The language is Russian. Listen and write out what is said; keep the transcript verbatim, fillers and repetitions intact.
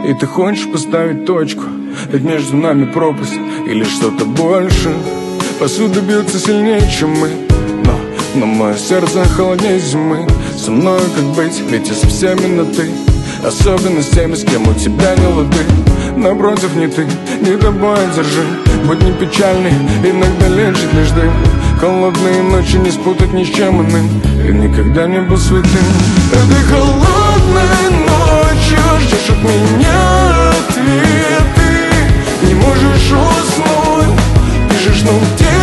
И ты хочешь поставить точку, ведь между нами пропасть или что-то больше. Посуда бьется сильнее, чем мы, но, но мое сердце холоднее зимы. Со мной как быть, ведь я со всеми на ты, особенно с теми, с кем у тебя не лады. Напротив, не ты, не тобой держи. Будь не печальный, иногда лечит лишь дым. Холодные ночи не спутать ни с чем иным. И никогда не был святым. Этой холодной ночью ждешь от меня ответы. Не можешь уснуть, пишешь, ну где